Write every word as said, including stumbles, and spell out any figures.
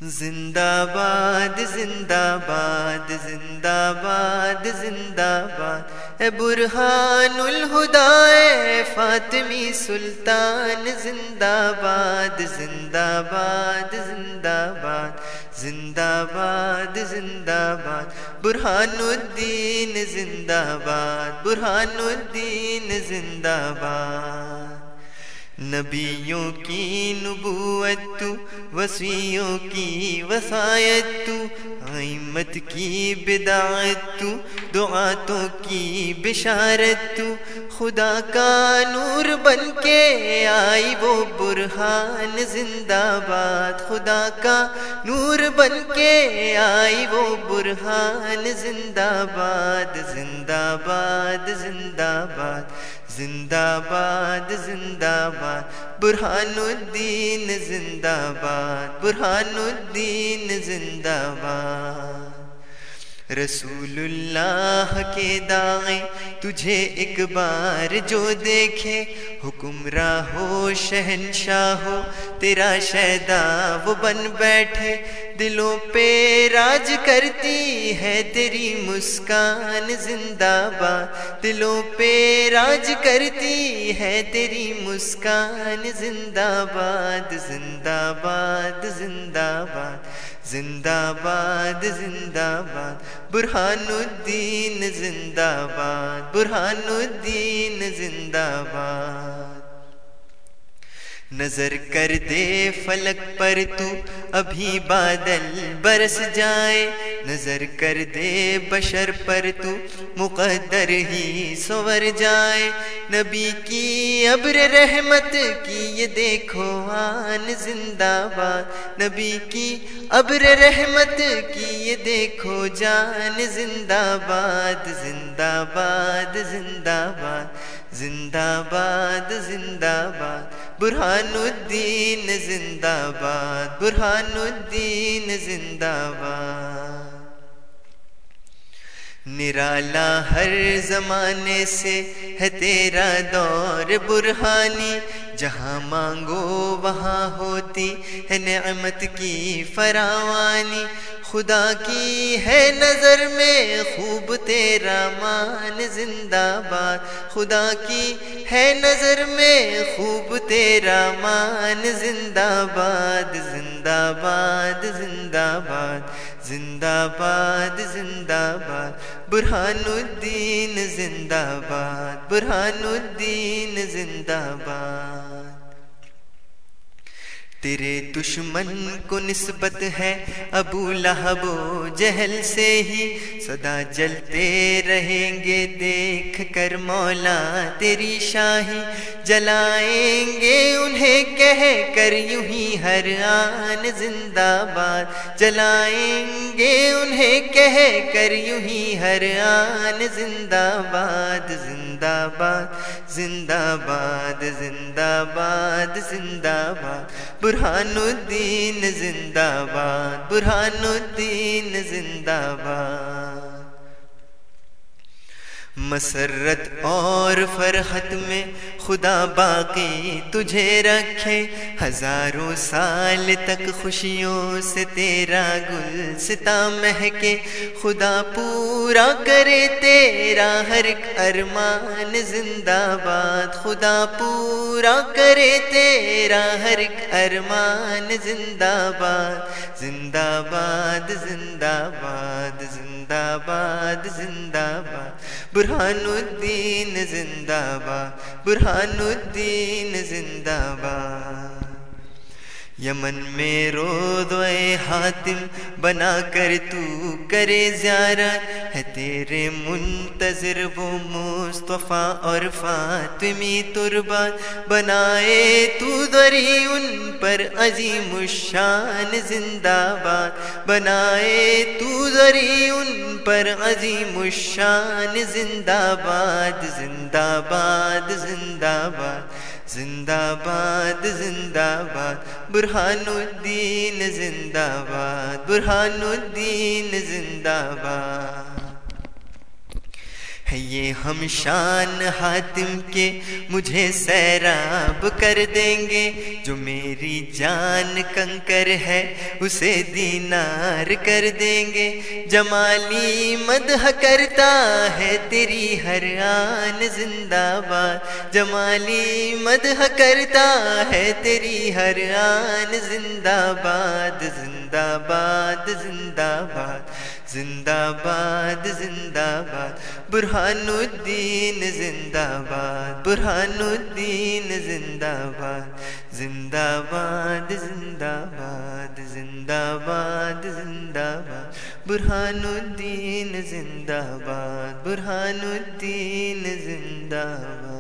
زندہ باد زندہ باد زندہ باد زندہ باد اے برہان الہدا اے فاطمی سلطان زندہ باد زندہ باد زندہ باد زندہ باد زندہ باد برہان الدین زندہ باد برہان الدین زندہ باد نبیوں کی نبوت تو وصیوں کی وصایت تو ائمت کی بدعت تو دعاتوں کی بشارت تو خدا کا نور بن کے آئی وہ برہان زندہ باد خدا کا نور بن کے آئی وہ برہان زندہ باد زندہ باد زندہ باد زندہ باد زندہ باد برہان الدین زندہ باد برہان الدین زندہ باد رسول اللہ کے داغے تجھے ایک بار جو دیکھے حکمراں ہو شہنشاہ ہو تیرا شیدا وہ بن بیٹھے دلوں پہ راج کرتی ہے تیری مسکان زندہ باد دلوں پہ راج کرتی ہے تیری مسکان زندہ باد زندہ باد زندہ باد زندہ باد زندہ باد برہان الدین زندہ باد برہان الدین زندہ باد نظر کر دے فلک پر تو ابھی بادل برس جائے نظر کر دے بشر پر تو مقدر ہی سور جائے نبی کی ابر رحمت کی یہ دیکھو آن زندہ باد نبی کی ابر رحمت کی یہ دیکھو جان زندہ باد زندہ باد زندہ باد زندہ باد زندہ باد برہان الدین زندہ باد برہان الدین زندہ باد نرالا ہر زمانے سے ہے تیرا دور برہانی جہاں مانگو وہاں ہوتی ہے نعمت کی فراوانی خدا کی ہے نظر میں خوب تیرا مان زندہ باد خدا کی ہے نظر میں خوب تیرا مان زندہ باد زندہ باد زندہ باد زندہ باد زندہ باد برہان الدین زندہ باد برہان الدین زندہ باد تیرے دشمن کو نسبت ہے ابو لہب و جہل سے ہی سدا جلتے رہیں گے دیکھ کر مولا تیری شاہی جلائیں گے انہیں کہہ کر یوں ہی ہر آن زندہ باد جلائیں گے انہیں کہہ کر یوں ہی ہر آن زندہ باد زندہ باد زندہ باد زندہ باد زندہ باد برہان الدین زندہ باد برہان الدین زندہ باد مسرت اور فرحت میں خدا باقی تجھے رکھے ہزاروں سال تک خوشیوں سے تیرا گلستہ مہکے خدا پورا کرے تیرا ہر ایک ارمان زندہ باد خدا پورا کرے تیرا ہر ایک ارمان زندہ باد زندہ باد زندہ باد زندہ باد زندہ باد برہان الدین زندہ باد برہان الدین زندہ باد یمن میں روضہ حاتم بنا کر تو کرے زیارت ہے تیرے منتظر وہ مصطفیٰ اور فاطمی تربات بنائے تو دری ان پر عظیم الشان زندہ باد بنائے تو دری ان پر عظیم الشان زندہ باد زندہ باد زندہ باد زندہ باد زندہ باد برہان الدین زندہ باد برہان الدین زندہ باد ہے یہ ہم شان حاتم کے مجھے سیراب کر دیں گے، جو میری جان کنکر ہے اسے دینار کر دیں گے، جمالی مدح کرتا ہے تیری ہر آن زندہ باد، جمالی مدح کرتا ہے تیری ہر آن زندہ باد، زندہ باد زندہ باد زندہ باد زندہ باد، برہان الدین زندہ باد، برہان الدین زندہ باد، زندہ باد زندہ باد زندہ باد زندہ باد، برہان الدین زندہ باد، برہان الدین زندہ باد۔